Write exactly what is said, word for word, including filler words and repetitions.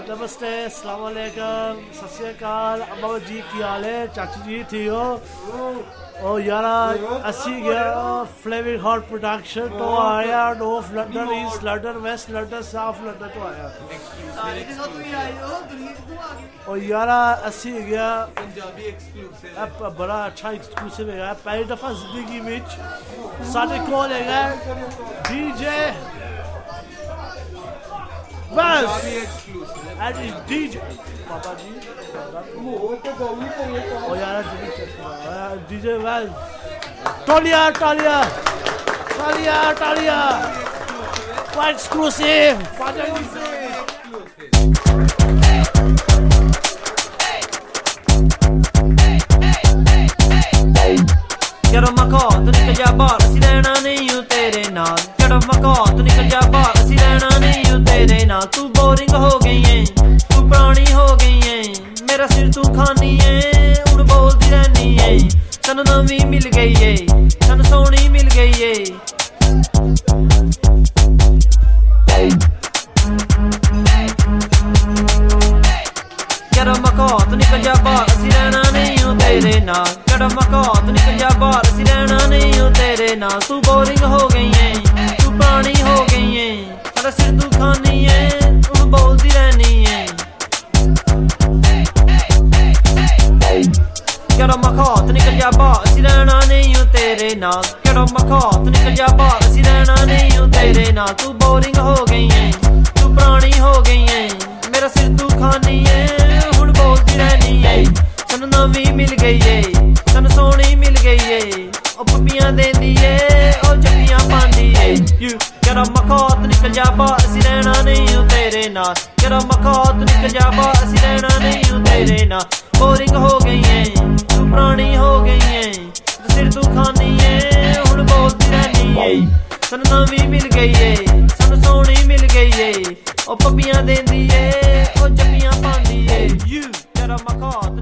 नमस्ते, अस्सलाम वालेकुम, सत श्री अकाल। अम्मा जी की हाल है? चाची जी ठीक हो? ओ यारा अस्सी गया फ्लेविंग हॉट प्रोडक्शन तो आया, north London, east London, west London, south London तो आया। ओ यारा अस्सी गया पंजाबी एक्सक्लूसिव, बड़ा अच्छा एक्सक्लूसिव है। पहली दफा जिंदगी में साढ़े कौन है डीजे बस एंड इज डीजे पापा जी ओ यार डीजे बस टोलिया टोलिया टोलिया टोलिया एक्सक्लूसिव चलो मखो तू निकल जा बाहर, असी रहना नहीं हूँ तेरे नाल। चलो मखो तू निकल जा बाहर, असी रहना नहीं हूँ तेरे नाल। तू बोरिंग हो गई है, तू पुरानी हो गई है, मेरा सिर तू खानी है, उड़ बोलती रहनी है। सन नवी मिल गई है, सन सोनी मिल गई है। चलो मखो तू निकल जा बाहर, असी रहना नहीं हूँ तेरे नाल। चलो मखो तू निकल जा बाहर, असी रहना नहीं हूँ तेरे नाल। तू बोरिंग हो गई है, तू पुरानी हो गई है, मेरा सिर तू खानी है, उड़ बोलती रहनी है। चलो मखो तू निकल जा बाहर, असी रहना नहीं हूँ तेरे नाल। चलो मखो तू निकल जा बाहर, असी रहना नहीं हूँ तेरे नाल। तू बोरिंग हो गई है, तू पुरानी हो गई है, मेरा सिर तू खानी है, हुण बोलती रहनी है। सन नवी मिल गई है, सन सोनी मिल गई है, ओ पप्पियां देंदी है, ओ जप्पियां पांदी है। यू जरा मखो तू निकल जा बाहर, असी रहना नहीं हूँ तेरे नाल। जरा मखो तू निकल जा बाहर, असी रहना नहीं हूँ तेरे नाल। बोरिंग हो गई है, तू पुरानी हो गई है, सिर तू खानी है, हुण बोलती रहनी है। सन नवी मिल गई है, सन सोनी मिल गई है, ओ पप्पियां देंदी है, ओ जप्पियां पांदी है। यू जरा मखो